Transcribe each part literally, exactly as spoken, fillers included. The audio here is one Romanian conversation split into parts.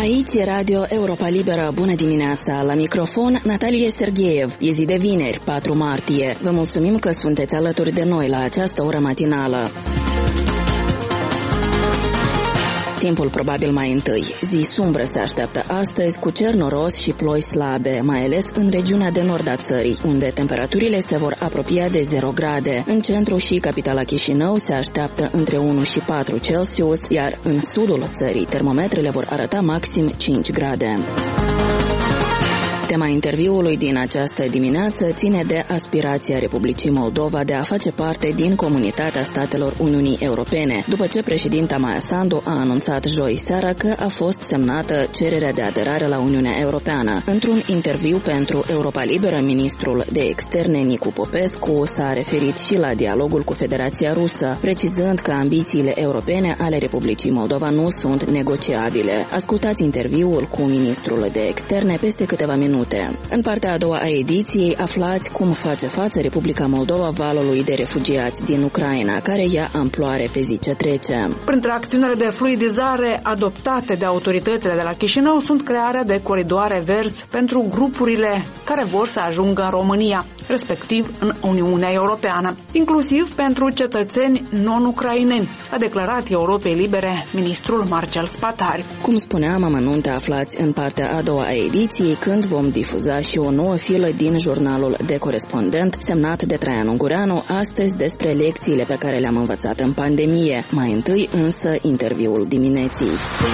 Aici Radio Europa Liberă. Bună dimineața! La microfon Natalie Sergeev. E zi de vineri, patru martie. Vă mulțumim că sunteți alături de noi la această oră matinală. Timpul probabil mai întâi. Zi sumbră se așteaptă astăzi cu cer noros și ploi slabe, mai ales în regiunea de nord a țării, unde temperaturile se vor apropia de zero grade. În centru și capitala Chișinău se așteaptă între unu și patru Celsius, iar în sudul țării termometrele vor arăta maxim cinci grade. Tema interviului din această dimineață ține de aspirația Republicii Moldova de a face parte din comunitatea statelor Uniunii Europene, după ce președinta Maia Sandu a anunțat joi seara că a fost semnată cererea de aderare la Uniunea Europeană. Într-un interviu pentru Europa Liberă, ministrul de externe Nicu Popescu s-a referit și la dialogul cu Federația Rusă, precizând că ambițiile europene ale Republicii Moldova nu sunt negociabile. Ascultați interviul cu ministrul de externe peste câteva minute. În partea a doua a ediției aflați cum face față Republica Moldova valului de refugiați din Ucraina, care ia amploare pe zi ce trece. Printre acțiunile de fluidizare adoptate de autoritățile de la Chișinău sunt crearea de coridoare verzi pentru grupurile care vor să ajungă în România, respectiv în Uniunea Europeană, inclusiv pentru cetățeni non-ucraineni, a declarat Europei Libere ministrul Marcel Spatari. Cum spuneam, amănunte aflați în partea a doua a ediției, când vom difuza și o nouă filă din jurnalul de corespondent semnat de Traian Ungureanu, astăzi despre lecțiile pe care le-am învățat în pandemie. Mai întâi însă interviul dimineții.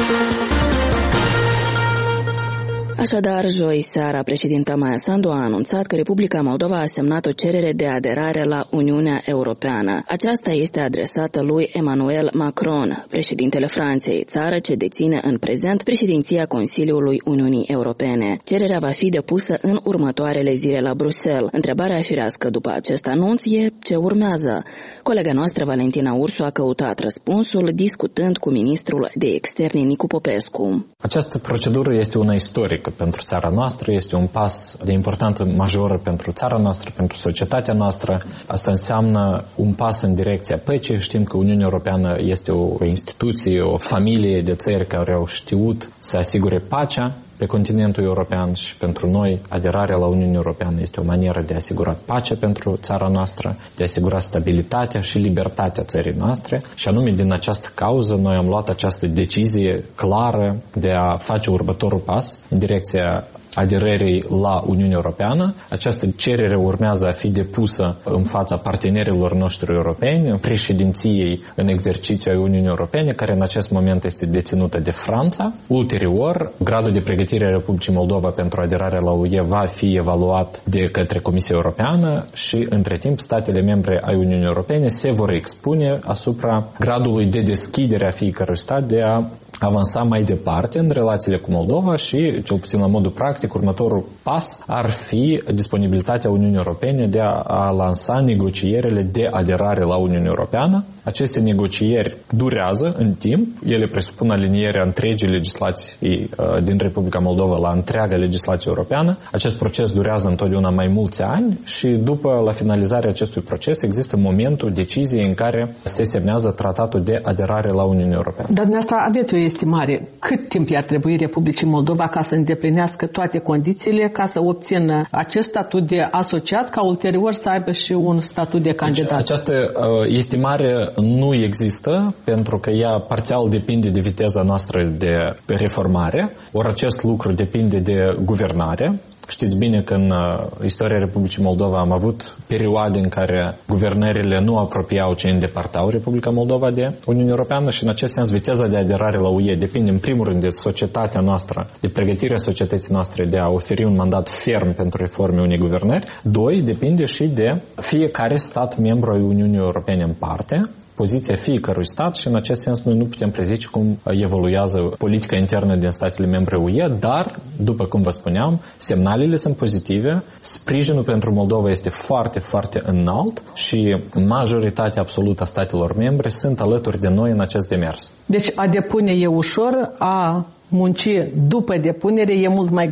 Așadar, joi seara, președinta Maia Sandu a anunțat că Republica Moldova a semnat o cerere de aderare la Uniunea Europeană. Aceasta este adresată lui Emmanuel Macron, președintele Franței, țară ce deține în prezent președinția Consiliului Uniunii Europene. Cererea va fi depusă în următoarele zile la Bruxelles. Întrebarea firească după acest anunț e ce urmează. Colega noastră Valentina Ursu a căutat răspunsul discutând cu ministrul de externe Nicu Popescu. Această procedură este una istorică pentru țara noastră, este un pas de importanță majoră pentru țara noastră, pentru societatea noastră. Asta înseamnă un pas în direcția păcii. Știm că Uniunea Europeană este o instituție, o familie de țări care au știut să asigure pacea pe continentul european și pentru noi aderarea la Uniunea Europeană este o manieră de a asigura pacea pentru țara noastră, de a asigura stabilitatea și libertatea țării noastre și anume din această cauză noi am luat această decizie clară de a face următorul pas în direcția aderării la Uniunea Europeană. Această cerere urmează a fi depusă în fața partenerilor noștri europeni, președinției în exercițiu a Uniunii Europene, care în acest moment este deținută de Franța. Ulterior, gradul de pregătire a Republicii Moldova pentru aderarea la U E va fi evaluat de către Comisia Europeană și, între timp, statele membre ai Uniunii Europene se vor expune asupra gradului de deschidere a fiecărui stat de a avansa mai departe în relațiile cu Moldova și, cel puțin la modul practic, următorul pas ar fi disponibilitatea Uniunii Europene de a, a lansa negocierile de aderare la Uniunea Europeană. Aceste negocieri durează în timp, ele presupun alinierea întregii legislații uh, din Republica Moldova la întreaga legislație europeană. Acest proces durează întotdeauna mai mulți ani și după la finalizarea acestui proces există momentul deciziei în care se semnează tratatul de aderare la Uniunea Europeană. Dar dumneavoastră aveți o estimare cât timp i-ar trebui Republicii Moldova ca să îndeplinească toate condițiile ca să obțină acest statut de asociat, ca ulterior să aibă și un statut de candidat? Această uh, estimare nu există, pentru că ea parțial depinde de viteza noastră de reformare, ori acest lucru depinde de guvernare. Știți bine că în istoria Republicii Moldova am avut perioade în care guvernările nu apropiau, ci îndepărtau Republica Moldova de Uniunea Europeană și în acest sens viteza de aderare la U E depinde în primul rând de societatea noastră, de pregătirea societății noastre de a oferi un mandat ferm pentru reforme unei guvernări. Doi, depinde și de fiecare stat membru al Uniunii Europene în parte, poziția fiecărui stat și în acest sens noi nu putem prezice cum evoluează politica internă din statele membre U E, dar, după cum vă spuneam, semnalele sunt pozitive, sprijinul pentru Moldova este foarte, foarte înalt și majoritatea absolută a statelor membre sunt alături de noi în acest demers. Deci a depune e ușor, a munci după depunere e mult mai greu.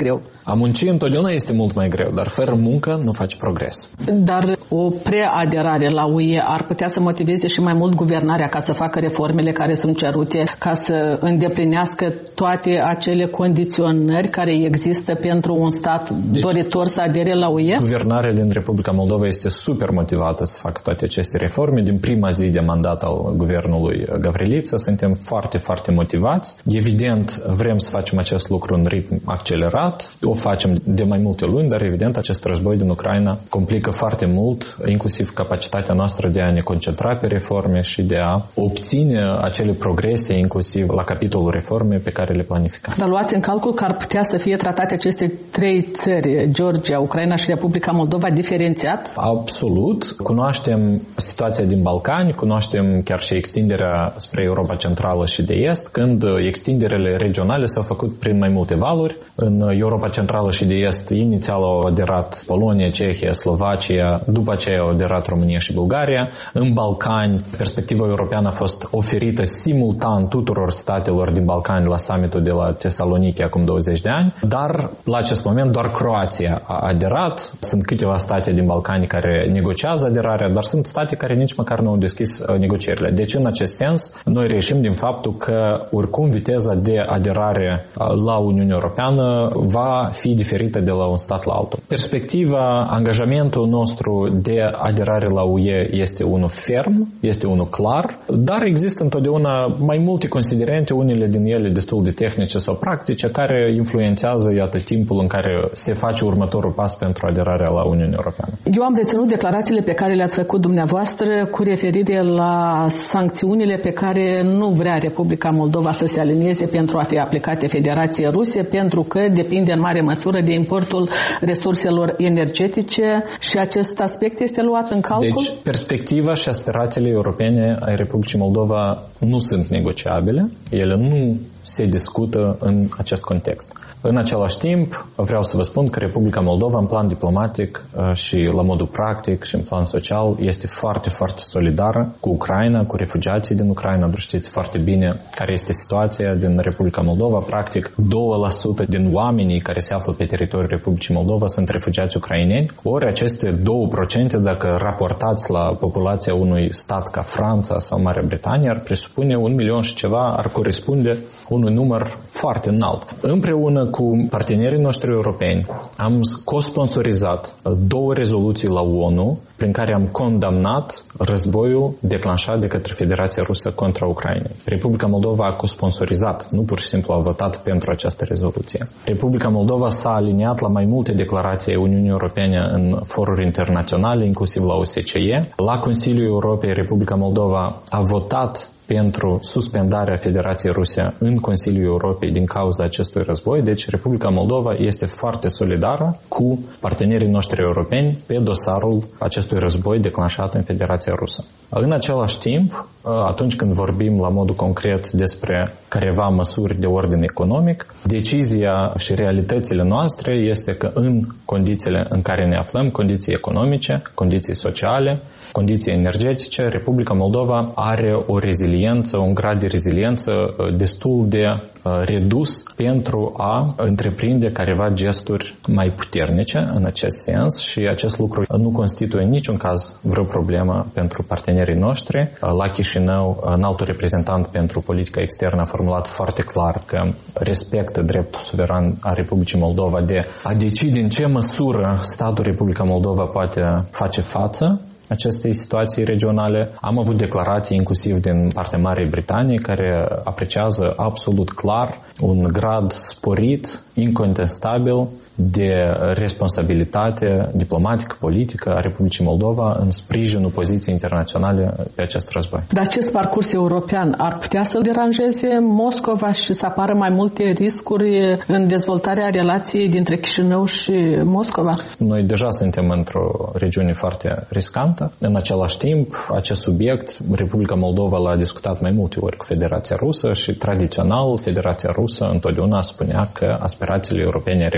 A munci întotdeauna este mult mai greu, dar fără muncă nu faci progres. Dar o preaderare la U E ar putea să motiveze și mai mult guvernarea ca să facă reformele care sunt cerute, ca să îndeplinească toate acele condiționări care există pentru un stat deci, doritor să adere la U E? Guvernarea din Republica Moldova este super motivată să facă toate aceste reforme. Din prima zi de mandat al guvernului Gavrilița suntem foarte, foarte motivați. Evident, vrem să facem acest lucru în ritm accelerat. O facem de mai multe luni, dar evident acest război din Ucraina complică foarte mult, inclusiv capacitatea noastră de a ne concentra pe reforme și de a obține acele progrese, inclusiv la capitolul reforme pe care le planificăm. Dar luați în calcul că ar putea să fie tratate aceste trei țări, Georgia, Ucraina și Republica Moldova, diferențiat? Absolut. Cunoaștem situația din Balcani, cunoaștem chiar și extinderea spre Europa Centrală și de Est, când extinderele regionale s-au făcut prin mai multe valuri. În Europa Centrală și de Est inițial au aderat Polonia, Cehia, Slovacia, după aceea au aderat România și Bulgaria. În Balcani, perspectiva europeană a fost oferită simultan tuturor statelor din Balcani la summitul de la Tesaloniki acum douăzeci de ani, dar la acest moment doar Croația a aderat. Sunt câteva state din Balcani care negociază aderarea, dar sunt state care nici măcar nu au deschis negocierile. Deci, în acest sens, noi reieșim din faptul că oricum viteza de aderare la Uniunea Europeană va fi diferită de la un stat la altul. Perspectiva, angajamentul nostru de aderare la U E este unul ferm, este unul clar, dar există întotdeauna mai multe considerente, unele din ele destul de tehnice sau practice, care influențează, iată, timpul în care se face următorul pas pentru aderarea la Uniunea Europeană. Eu am reținut declarațiile pe care le-ați făcut dumneavoastră cu referire la sancțiunile pe care nu vrea Republica Moldova să se alinieze pentru a fi aplicate Federației Ruse, pentru că depinde în mare măsură de importul resurselor energetice și acest aspect este luat în calcul? Deci, perspectiva și aspirațiile europene ai Republicii Moldova nu sunt negociabile, ele nu se discută în acest context. În același timp, vreau să vă spun că Republica Moldova, în plan diplomatic și la modul practic și în plan social, este foarte, foarte solidară cu Ucraina, cu refugiații din Ucraina. Dar știți foarte bine care este situația din Republica Moldova. Practic, doi la sută din oamenii care se află pe teritoriul Republicii Moldova sunt refugiați ucraineni. Ori aceste două la sută, dacă raportați la populația unui stat ca Franța sau Marea Britanie, ar presupune un milion și ceva, ar corespunde unui număr foarte înalt. Împreună cu partenerii noștri europeni am co-sponsorizat două rezoluții la O N U prin care am condamnat războiul declanșat de către Federația Rusă contra Ucrainei. Republica Moldova a co-sponsorizat, nu pur și simplu a votat pentru această rezoluție. Republica Moldova s-a aliniat la mai multe declarații ai Uniunii Europene în foruri internaționale, inclusiv la O S C E. La Consiliul Europei, Republica Moldova a votat pentru suspendarea Federației Ruse în Consiliul Europei din cauza acestui război. Deci Republica Moldova este foarte solidară cu partenerii noștri europeni pe dosarul acestui război declanșat în Federația Rusă. În același timp, atunci când vorbim la modul concret despre careva măsuri de ordin economic, decizia și realitățile noastre este că în condițiile în care ne aflăm, condiții economice, condiții sociale, condiții energetice, Republica Moldova are o reziliență, un grad de reziliență destul de redus pentru a întreprinde careva gesturi mai puternice în acest sens și acest lucru nu constituie în niciun caz vreo problemă pentru partenerii noștri. La Chișinău, înaltul reprezentant pentru politica externă a formulat foarte clar că respectă dreptul suveran a Republicii Moldova de a decide în ce măsură statul Republica Moldova poate face față acestei situații regionale. Am avut declarații inclusiv din partea Marii Britanii care apreciază absolut clar un grad sporit, incontestabil de responsabilitate diplomatică, politică a Republicii Moldova în sprijinul poziției internaționale pe acest război. Dar acest parcurs european ar putea să deranjeze Moscova și să apară mai multe riscuri în dezvoltarea relației dintre Chișinău și Moscova? Noi deja suntem într-o regiune foarte riscantă. În același timp, acest subiect, Republica Moldova l-a discutat mai multe ori cu Federația Rusă și tradițional Federația Rusă întotdeauna spunea că aspirațiile europene a Republicii Moldova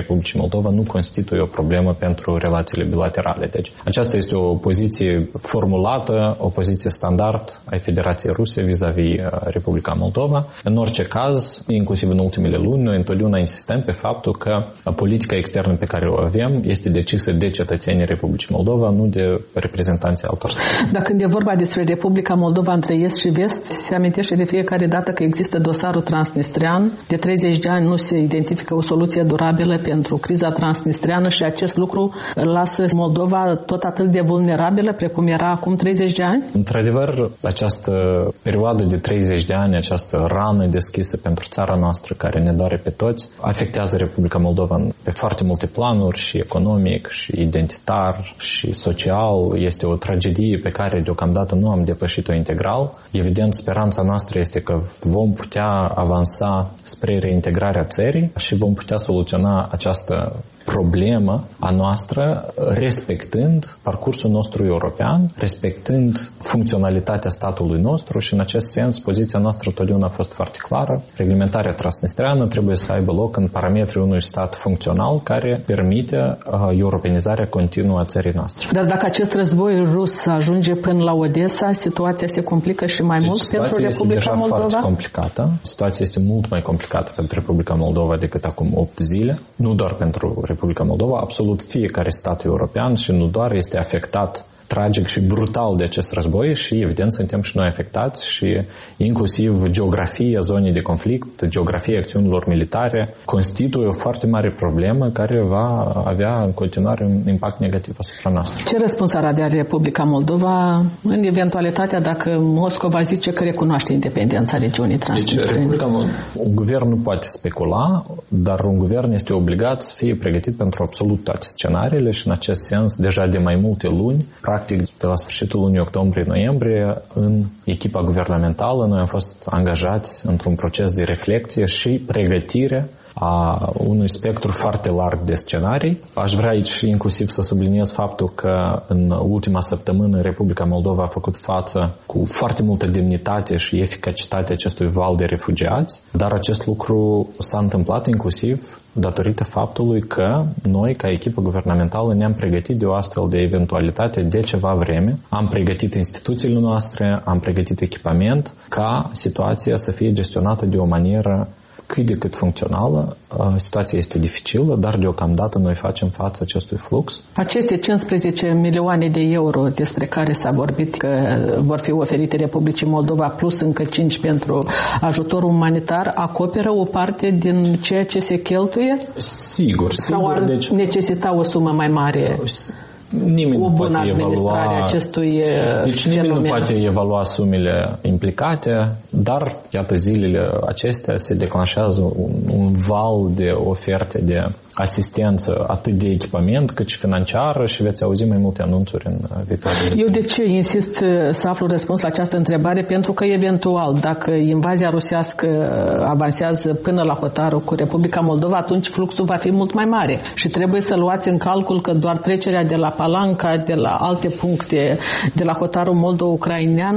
Moldova nu constituie o problemă pentru relațiile bilaterale. Deci aceasta este o poziție formulată, o poziție standard a Federației Ruse vis-a-vis Republica Moldova. În orice caz, inclusiv în ultimele luni, noi întotdeauna insistăm pe faptul că politica externă pe care o avem este decisă de cetățenii Republicii Moldova, nu de reprezentanții altor state. Dar când e vorba despre Republica Moldova între Est și Vest, se amintește de fiecare dată că există dosarul transnistrian. De treizeci de ani nu se identifică o soluție durabilă pentru criza transnistriană și acest lucru lasă Moldova tot atât de vulnerabilă precum era acum treizeci de ani? Într-adevăr, această perioadă de treizeci de ani, această rană deschisă pentru țara noastră care ne doare pe toți, afectează Republica Moldova pe foarte multe planuri, și economic, și identitar, și social. Este o tragedie pe care deocamdată nu am depășit-o integral. Evident, speranța noastră este că vom putea avansa spre reintegrarea țării și vom putea soluționa această problemă a noastră respectând parcursul nostru european, respectând funcționalitatea statului nostru și în acest sens poziția noastră totdeauna a fost foarte clară. Reglementarea transnistreană trebuie să aibă loc în parametrii unui stat funcțional care permite uh, europenizarea continuă a țării noastre. Dar dacă acest război rus ajunge până la Odessa, situația se complică și mai deci, mult pentru Republica Moldova? Situația este deja foarte complicată. Situația este mult mai complicată pentru Republica Moldova decât acum opt zile. Nu doar pentru Republica Moldova, absolut fiecare stat european și nu doar este afectat tragic și brutal de acest război și evident suntem și noi afectați și inclusiv geografia zonei de conflict, geografia acțiunilor militare constituie o foarte mare problemă care va avea în continuare un impact negativ asupra noastră. Ce răspuns ar avea Republica Moldova în eventualitatea dacă Moscova zice că recunoaște independența regiunii Transnistriei? Deci, un guvern nu poate specula, dar un guvern este obligat să fie pregătit pentru absolut toate scenariile și în acest sens deja de mai multe luni, practic de la sfârșitul lunii octombrie-noiembrie, în echipa guvernamentală noi am fost angajați într-un proces de reflexie și pregătire a unui spectru foarte larg de scenarii. Aș vrea aici inclusiv să subliniez faptul că în ultima săptămână Republica Moldova a făcut față cu foarte multă demnitate și eficacitate acestui val de refugiați, dar acest lucru s-a întâmplat inclusiv datorită faptului că noi, ca echipă guvernamentală, ne-am pregătit de o astfel de eventualitate de ceva vreme. Am pregătit instituțiile noastre, am pregătit echipament ca situația să fie gestionată de o manieră cât de cât funcțională. Situația este dificilă, dar deocamdată noi facem față acestui flux. Aceste cincisprezece milioane de euro despre care s-a vorbit că vor fi oferite Republicii Moldova plus încă cinci pentru ajutor umanitar acoperă o parte din ceea ce se cheltuie? Sigur, Sau sigur. ar Deci necesita o sumă mai mare? Nimeni o nu bună poate administrare evalua, acestui deci nimeni fenomen. nu poate evalua sumele implicate, dar iată zilele acestea se declanșează un, un val de oferte de asistență atât de echipament cât și financiară și veți auzi mai multe anunțuri în viitor. Eu de ce insist să aflu răspuns la această întrebare? Pentru că eventual, dacă invazia rusească avansează până la hotarul cu Republica Moldova, atunci fluxul va fi mult mai mare și trebuie să luați în calcul că doar trecerea de la Palanca, de la alte puncte, de la hotarul moldo-ucrainean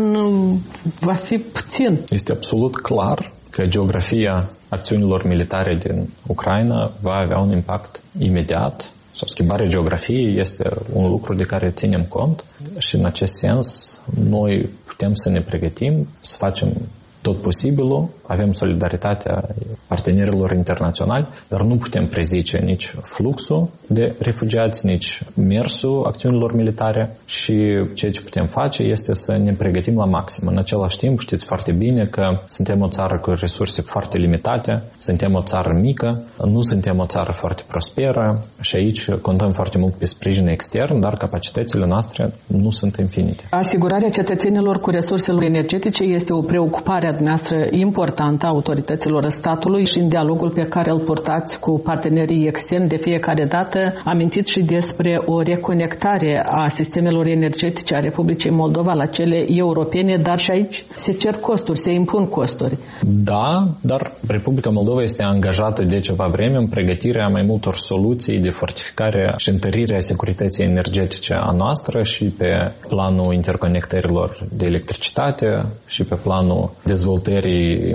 va fi puțin. Este absolut clar că geografia acțiunilor militare din Ucraina va avea un impact imediat sau schimbarea geografiei este un lucru de care ținem cont și în acest sens noi putem să ne pregătim, să facem tot posibilul, avem solidaritatea partenerilor internaționali, dar nu putem prezice nici fluxul de refugiați, nici mersul acțiunilor militare și ceea ce putem face este să ne pregătim la maxim. În același timp, știți foarte bine că suntem o țară cu resurse foarte limitate, suntem o țară mică, nu suntem o țară foarte prosperă și aici contăm foarte mult pe sprijin extern, dar capacitățile noastre nu sunt infinite. Asigurarea cetățenilor cu resursele energetice este o preocupare a dumneavoastră importantă a autorităților statului și în dialogul pe care îl purtați cu partenerii externi de fiecare dată amintiți și despre o reconectare a sistemelor energetice a Republicii Moldova la cele europene, dar și aici se cer costuri, se impun costuri. Da, dar Republica Moldova este angajată de ceva vreme în pregătirea mai multor soluții de fortificare și întărire a securității energetice a noastră și pe planul interconectărilor de electricitate și pe planul dezvoltării infrastructurii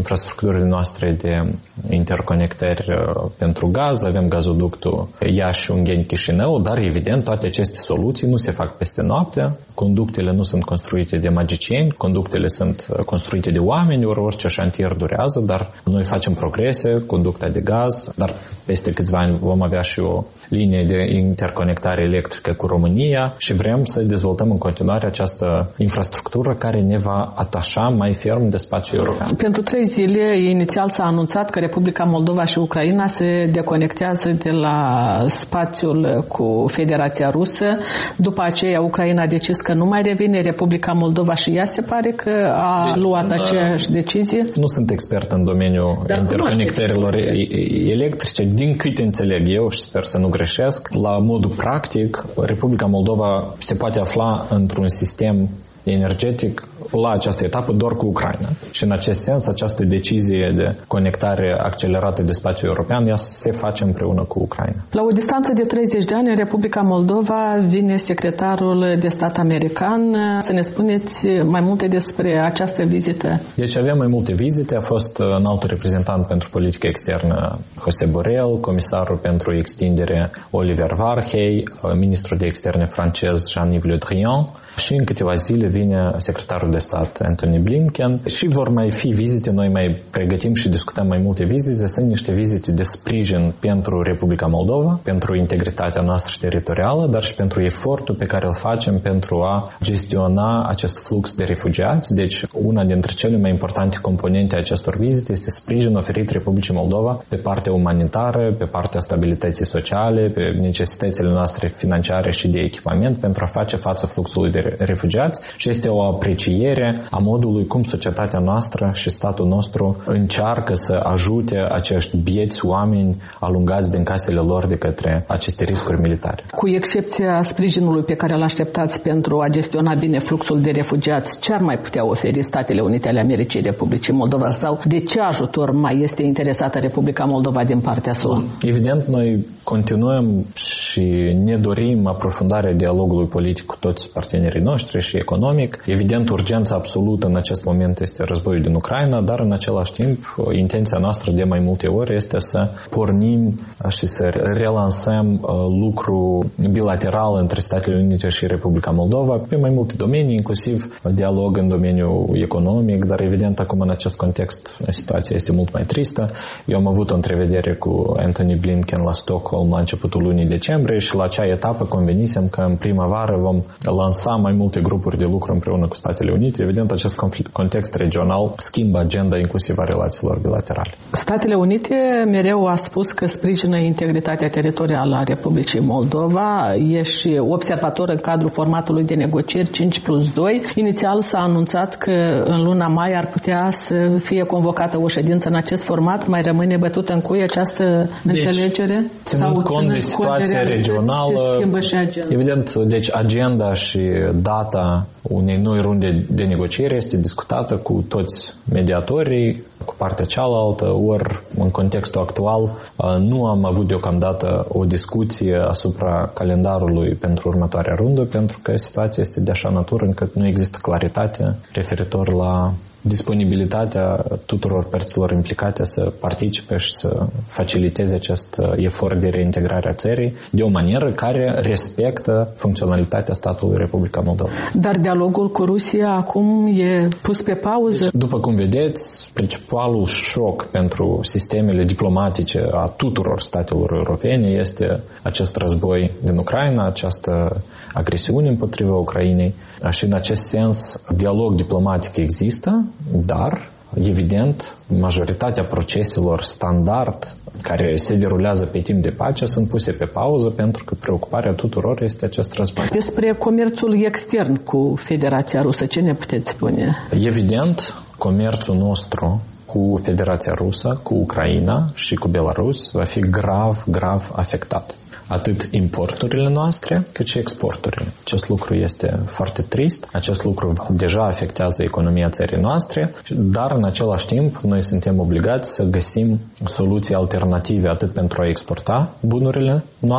infrastructurile noastre de interconectări pentru gaz, avem gazoductul Iași-Ungheni-Chișinău, dar evident toate aceste soluții nu se fac peste noapte, conductele nu sunt construite de magicieni, conductele sunt construite de oameni, ori orice șantier durează, dar noi facem progrese, conducta de gaz, dar peste câțiva ani vom avea și o linie de interconectare electrică cu România și vrem să dezvoltăm în continuare această infrastructură care ne va atașa mai ferm de spațiul european. Pentru trei zile, inițial s-a anunțat că Republica Moldova și Ucraina se deconectează de la spațiul cu Federația Rusă. După aceea, Ucraina a decis că nu mai revine, Republica Moldova și ea se pare că a deci, luat aceeași decizie. Nu sunt expert în domeniul Dar interconectărilor electrice. Din câte înțeleg eu și sper să nu greșesc, la modul practic, Republica Moldova se poate afla într-un sistem energetic la această etapă doar cu Ucraina. Și în acest sens, această decizie de conectare accelerată de spațiul european ea se face împreună cu Ucraina. La o distanță de treizeci de ani, în Republica Moldova vine secretarul de stat american. Să ne spuneți mai multe despre această vizită. Deci avem mai multe vizite. A fost înaltul reprezentant pentru politică externă José Borrell, comisarul pentru extindere Oliver Varhey, ministrul de externe francez Jean-Yves Le Drian și în câteva zile vine secretarul de stat Antony Blinken și vor mai fi vizite, noi mai pregătim și discutăm mai multe vizite, sunt niște vizite de sprijin pentru Republica Moldova, pentru integritatea noastră teritorială, dar și pentru efortul pe care îl facem pentru a gestiona acest flux de refugiați. Deci una dintre cele mai importante componente a acestor vizite este sprijin oferit Republicii Moldova pe partea umanitară, pe partea stabilității sociale, pe necesitățile noastre financiare și de echipament pentru a face față fluxului de refugiați și este o apreciere a modului cum societatea noastră și statul nostru încearcă să ajute acești bieți oameni alungați din casele lor de către aceste riscuri militare. Cu excepția sprijinului pe care îl așteptați pentru a gestiona bine fluxul de refugiați, ce ar mai putea oferi Statele Unite ale Americii Republicii Moldova sau de ce ajutor mai este interesată Republica Moldova din partea S U A? Evident, noi continuăm și ne dorim aprofundarea dialogului politic cu toți partenerii noștri și economic. Evident, urgența absolută în acest moment este războiul din Ucraina, dar în același timp, intenția noastră de mai multe ori este să pornim și să relansăm lucru bilateral între Statele Unite și Republica Moldova pe mai multe domenii, inclusiv dialog în domeniul economic, dar evident acum în acest context situația este mult mai tristă. Eu am avut o întrevedere cu Antony Blinken la Stockholm la începutul lunii decembrie și la acea etapă convenisem că în primăvară vom lansa mai multe grupuri de lucru împreună cu Statele Unite. Evident, acest context regional schimbă agenda inclusiv a relațiilor bilaterale. Statele Unite mereu a spus că sprijină integritatea teritorială a Republicii Moldova. E și observator în cadrul formatului de negocieri cinci plus doi. Inițial s-a anunțat că în luna mai ar putea să fie convocată o ședință în acest format. Mai rămâne bătută în cui această deci, înțelegere? Ținând cont de situația regională, evident, deci agenda și data unei noi runde de negociere este discutată cu toți mediatorii, cu partea cealaltă, ori în contextul actual nu am avut deocamdată o discuție asupra calendarului pentru următoarea rundă, pentru că situația este de așa natură încât nu există claritate referitor la disponibilitatea tuturor părților implicate să participe și să faciliteze acest efort de reintegrare a țării de o manieră care respectă funcționalitatea statului Republica Moldova. Dar dialogul cu Rusia acum e pus pe pauză? Deci, după cum vedeți, principalul șoc pentru sistemele diplomatice a tuturor statelor europene este acest război din Ucraina, această agresiune împotriva Ucrainei și în acest sens dialog diplomatic există, dar evident, majoritatea proceselor standard care se derulează pe timp de pace sunt puse pe pauză pentru că preocuparea tuturor este acest război. Despre comerțul extern cu Federația Rusă, ce ne puteți spune? Evident, comerțul nostru cu Federația Rusă, cu Ucraina și cu Belarus va fi grav, grav afectat. Atât importurile noastre, cât și exporturile. Acest lucru este foarte trist. Acest lucru deja afectează economia țării noastre, dar în același timp noi suntem obligați să găsim soluții alternative atât pentru a exporta bunurile noastre,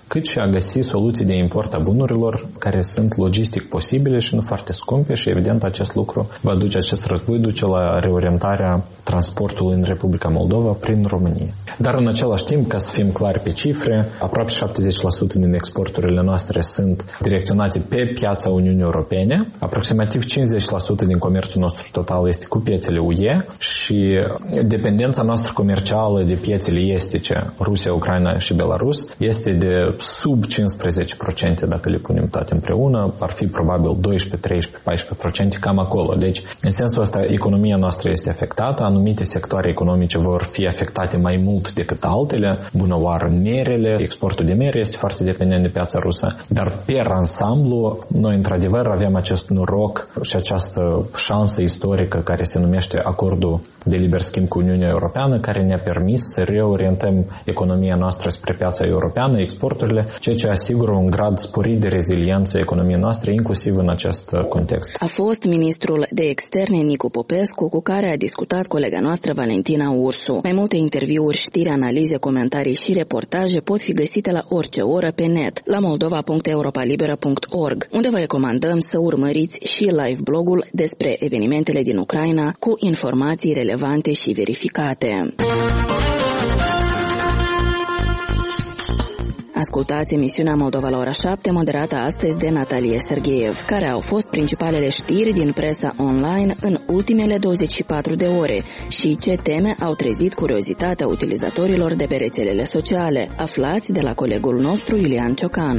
cât și a găsi soluții de import a bunurilor care sunt logistic posibile și nu foarte scumpe și evident acest lucru va duce, acest război duce la reorientarea transportului în Republica Moldova prin România. Dar în același timp, ca să fim clari pe cifre, aproape șaptezeci la sută din exporturile noastre sunt direcționate pe piața Uniunii Europene, aproximativ cincizeci la sută din comerțul nostru total este cu piețele U E și dependența noastră comercială de piețele estice, Rusia, Ucraina și Belarus, este de sub cincisprezece la sută dacă le punem toate împreună, ar fi probabil doisprezece, treisprezece, paisprezece la sută cam acolo. Deci, în sensul ăsta, economia noastră este afectată, anumite sectoare economice vor fi afectate mai mult decât altele, bună oară merele, exportul de mere este foarte dependent de piața rusă, dar per ansamblu, noi într-adevăr avem acest noroc și această șansă istorică care se numește acordul de liber schimb cu Uniunea Europeană, care ne-a permis să reorientăm economia noastră spre piața europeană, exporturile, ceea ce asigură un grad sporit de reziliență economiei noastre, inclusiv în acest context. A fost ministrul de externe Nicu Popescu, cu care a discutat colega noastră Valentina Ursu. Mai multe interviuri, știri, analize, comentarii și reportaje pot fi găsite la orice oră pe net, la moldova punct europalibera punct org, unde vă recomandăm să urmăriți și live blogul despre evenimentele din Ucraina cu informații relevante și verificate. Ascultați emisiunea Moldova la ora șapte, moderată astăzi de Natalie Sergeev. Care au fost principalele știri din presa online în ultimele douăzeci și patru de ore și ce teme au trezit curiozitatea utilizatorilor de pe rețelele sociale? Aflați de la colegul nostru Iulian Ciocan.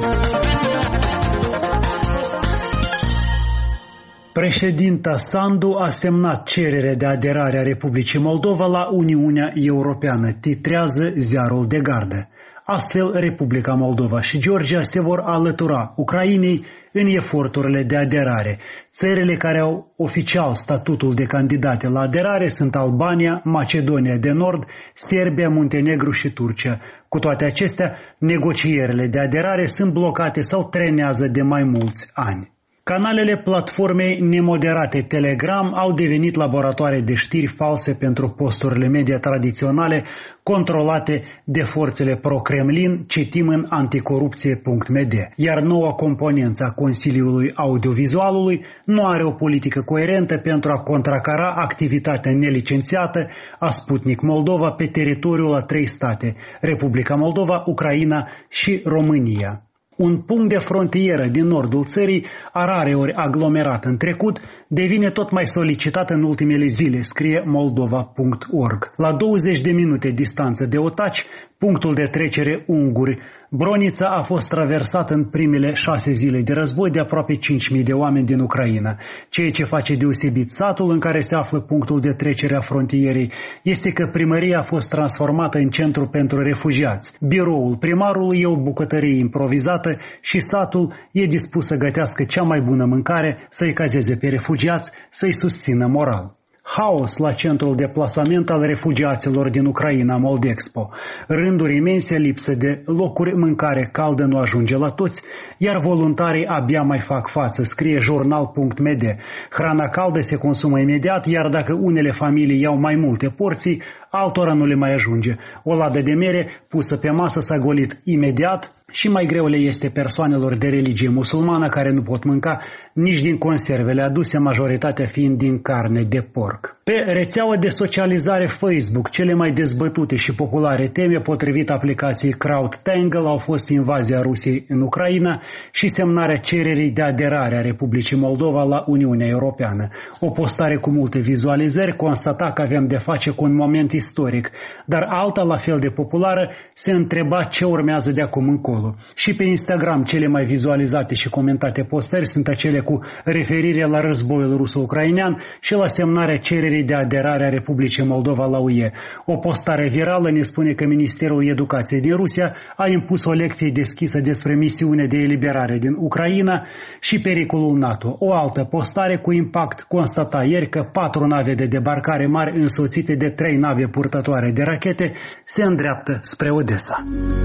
Președinta Sandu a semnat cerere de aderare a Republicii Moldova la Uniunea Europeană, titrează Ziarul de Gardă. Astfel, Republica Moldova și Georgia se vor alătura Ucrainei în eforturile de aderare. Țările care au oficial statutul de candidate la aderare sunt Albania, Macedonia de Nord, Serbia, Muntenegru și Turcia. Cu toate acestea, negocierile de aderare sunt blocate sau trenează de mai mulți ani. Canalele platformei nemoderate Telegram au devenit laboratoare de știri false pentru posturile media tradiționale controlate de forțele pro-Kremlin, citim în anticorupție punct m d. Iar noua componență a Consiliului Audiovizualului nu are o politică coerentă pentru a contracara activitatea nelicențiată a Sputnik Moldova pe teritoriul a trei state, Republica Moldova, Ucraina și România. Un punct de frontieră din nordul țării, a rareori aglomerat în trecut, devine tot mai solicitat în ultimele zile, scrie moldova punct org. La douăzeci de minute distanță de Otaci, punctul de trecere Unguri, Bronița a fost traversat în primele șase zile de război de aproape cinci mii de oameni din Ucraina. Ceea ce face deosebit satul în care se află punctul de trecere a frontierei este că primăria a fost transformată în centru pentru refugiați. Biroul primarului e o bucătărie improvizată și satul e dispus să gătească cea mai bună mâncare, să-i cazeze pe refugiați, să-i susțină moral. Haos la centrul de plasament al refugiaților din Ucraina, Moldexpo. Rânduri imense, lipsă de locuri, mâncare caldă nu ajunge la toți, iar voluntarii abia mai fac față, scrie jurnal punct m d. Hrana caldă se consumă imediat, iar dacă unele familii iau mai multe porții, altora nu le mai ajunge. O ladă de mere pusă pe masă s-a golit imediat și mai greu le este persoanelor de religie musulmană care nu pot mânca nici din conservele aduse, majoritatea fiind din carne de porc. Pe rețeaua de socializare Facebook, cele mai dezbătute și populare teme potrivit aplicației CrowdTangle au fost invazia Rusiei în Ucraina și semnarea cererii de aderare a Republicii Moldova la Uniunea Europeană. O postare cu multe vizualizări constata că avem de face cu un moment istoric, dar alta la fel de populară se întreba ce urmează de acum încolo. Și pe Instagram cele mai vizualizate și comentate postări sunt acele cu referire la războiul ruso-ucrainean și la semnarea cererii de aderare a Republicii Moldova la U E. O postare virală ne spune că Ministerul Educației din Rusia a impus o lecție deschisă despre misiunea de eliberare din Ucraina și pericolul NATO. O altă postare cu impact constata ieri că patru nave de debarcare mari însoțite de trei nave purtătoare de rachete se îndreaptă spre Odessa.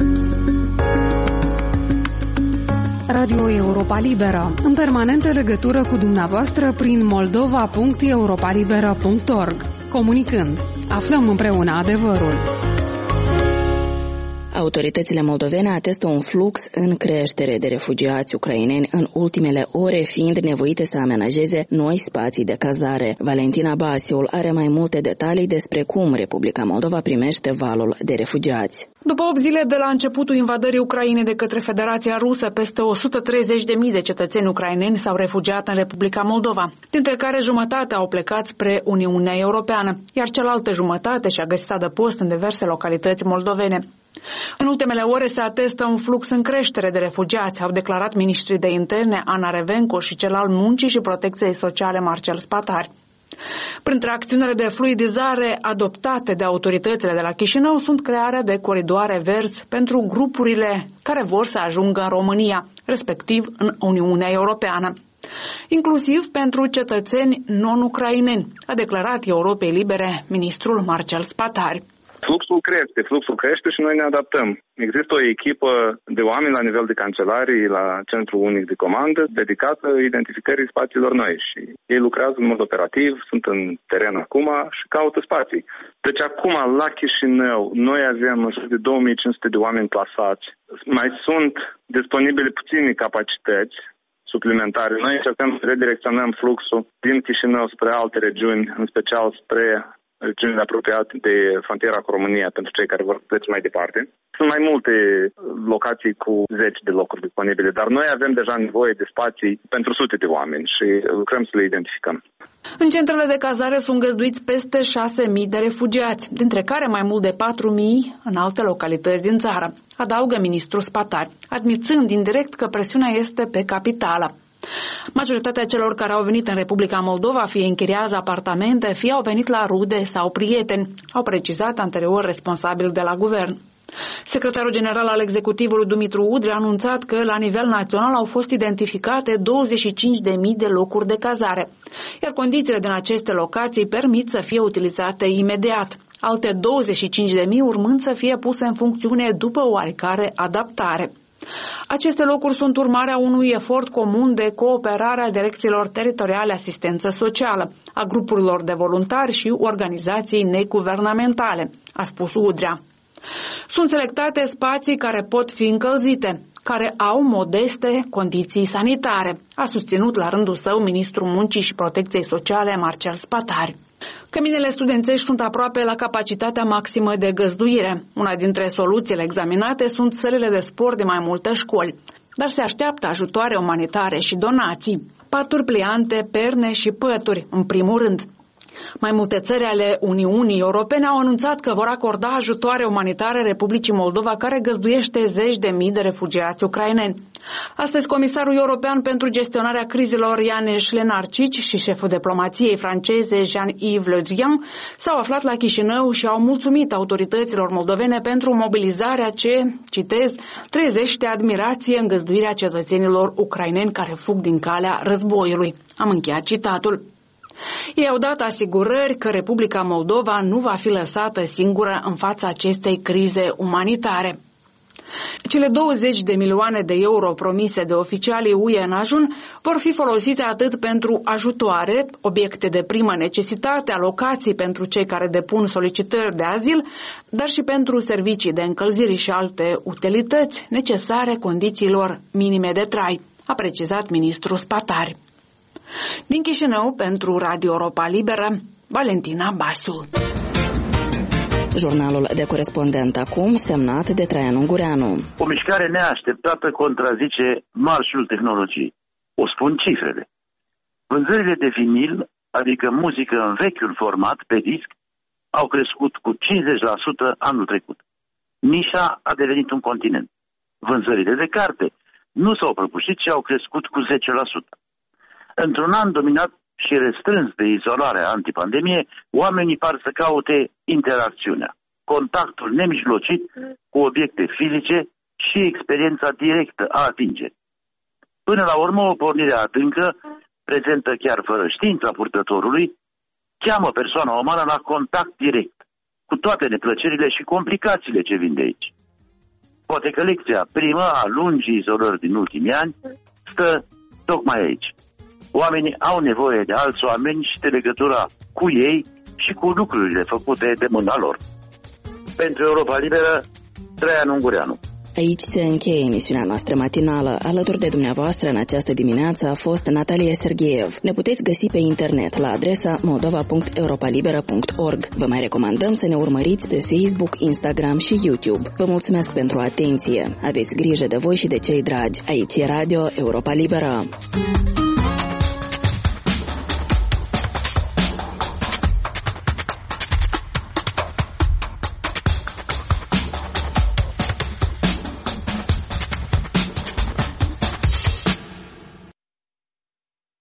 Radio Europa Liberă, în permanentă legătură cu dumneavoastră prin moldova punct europalibera punct org. Comunicând, aflăm împreună adevărul. A autoritățile moldovene atestă un flux în creștere de refugiați ucraineni în ultimele ore, fiind nevoite să amenajeze noi spații de cazare. Valentina Basiul are mai multe detalii despre cum Republica Moldova primește valul de refugiați. După opt zile de la începutul invadării Ucrainei de către Federația Rusă, peste o sută treizeci de mii de cetățeni ucraineni s-au refugiat în Republica Moldova, dintre care jumătate au plecat spre Uniunea Europeană, iar cealaltă jumătate și-a găsit adăpost în diverse localități moldovene. În ultimele ore se atestă un flux în creștere de refugiați, au declarat ministrii de interne Ana Revenco și cel al Muncii și Protecției Sociale Marcel Spatari. Printre acțiunile de fluidizare adoptate de autoritățile de la Chișinău sunt crearea de coridoare verzi pentru grupurile care vor să ajungă în România, respectiv în Uniunea Europeană, inclusiv pentru cetățeni non-ucraineni, a declarat Europei Libere ministrul Marcel Spatari. Fluxul crește, fluxul crește și noi ne adaptăm. Există o echipă de oameni la nivel de cancelarii, la Centrul Unic de Comandă, dedicată identificării spațiilor noi și ei lucrează în mod operativ, sunt în teren acum și caută spații. Deci acum, la Chișinău, noi avem în jur de două mii cinci sute de oameni plasați. Mai sunt disponibile puține capacități suplimentare. Noi încercăm să redirecționăm fluxul din Chișinău spre alte regiuni, în special spre regiunile apropiate de frontiera cu România pentru cei care vor trece mai departe. Sunt mai multe locații cu zeci de locuri disponibile, dar noi avem deja nevoie de spații pentru sute de oameni și lucrăm să le identificăm. În centrele de cazare sunt găzduiți peste șase mii de refugiați, dintre care mai mult de patru mii în alte localități din țară, adaugă ministrul Spatari, admițând indirect că presiunea este pe capitală. Majoritatea celor care au venit în Republica Moldova fie închiriază apartamente, fie au venit la rude sau prieteni, au precizat anterior responsabil de la guvern. Secretarul general al executivului Dumitru Udrea a anunțat că la nivel național au fost identificate douăzeci și cinci de mii de locuri de cazare, iar condițiile din aceste locații permit să fie utilizate imediat, alte douăzeci și cinci de mii urmând să fie puse în funcțiune după oarecare adaptare. Aceste locuri sunt urmarea unui efort comun de cooperare a direcțiilor teritoriale asistență socială, a grupurilor de voluntari și organizații neguvernamentale, a spus Udrea. Sunt selectate spații care pot fi încălzite, care au modeste condiții sanitare, a susținut la rândul său ministrul Muncii și Protecției Sociale Marcel Spatari. Căminele studențești sunt aproape la capacitatea maximă de găzduire. Una dintre soluțiile examinate sunt sălile de sport de mai multe școli, dar se așteaptă ajutoare umanitare și donații, paturi pliante, perne și pături, în primul rând. Mai multe țări ale Uniunii Europene au anunțat că vor acorda ajutoare umanitare Republicii Moldova, care găzduiește zeci de mii de refugiați ucraineni. Astăzi, comisarul european pentru gestionarea crizelor Janez Lenarcic și șeful diplomației franceze Jean-Yves Le Drian s-au aflat la Chișinău și au mulțumit autorităților moldovene pentru mobilizarea ce, citez, trezește admirație în găzduirea cetățenilor ucraineni care fug din calea războiului. Am încheiat citatul. Ei au dat asigurări că Republica Moldova nu va fi lăsată singură în fața acestei crize umanitare. Cele douăzeci de milioane de euro promise de oficialii U E în ajun vor fi folosite atât pentru ajutoare, obiecte de primă necesitate, alocații pentru cei care depun solicitări de azil, dar și pentru servicii de încălzire și alte utilități necesare condițiilor minime de trai, a precizat ministrul Spatari. Din Chișinău, pentru Radio Europa Liberă, Valentina Basiul. Jurnalul de corespondent acum, semnat de Traian Ungureanu. O mișcare neașteptată contrazice marșul tehnologiei. O spun cifrele. Vânzările de vinil, adică muzică în vechiul format, pe disc, au crescut cu cincizeci la sută anul trecut. Nișa a devenit un continent. Vânzările de carte nu s-au prăbușit și au crescut cu zece la sută. Într-un an dominat și restrâns de izolare antipandemie, oamenii par să caute interacțiunea, contactul nemijlocit cu obiecte fizice și experiența directă a atingerii. Până la urmă, o pornire adâncă, prezentă chiar fără știința purtătorului, cheamă persoana umană la contact direct, cu toate neplăcerile și complicațiile ce vin de aici. Poate că lecția primă a lungii izolări din ultimii ani stă tocmai aici. Oamenii au nevoie de alți oameni și de legătura cu ei și cu lucrurile făcute de mâna lor. Pentru Europa Liberă, Traian Ungureanu. Aici se încheie emisiunea noastră matinală. Alături de dumneavoastră în această dimineață a fost Natalia Sergeev. Ne puteți găsi pe internet la adresa moldova punct europalibera punct org. Vă mai recomandăm să ne urmăriți pe Facebook, Instagram și YouTube. Vă mulțumesc pentru atenție. Aveți grijă de voi și de cei dragi. Aici e Radio Europa Liberă.